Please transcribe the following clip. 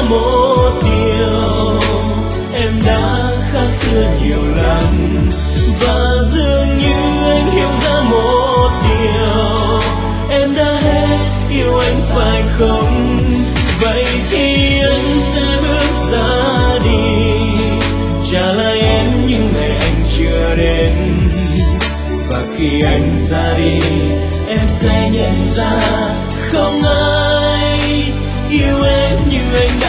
một điều, em đã khác xưa nhiều lắm. Và dường như anh hiểu ra một điều, em đã hết yêu anh phải không? Vậy thì anh sẽ bước ra đi, trả lại em những ngày anh chưa đến. Và khi anh ra đi, em sẽ nhận ra không ai yêu em như anh đã.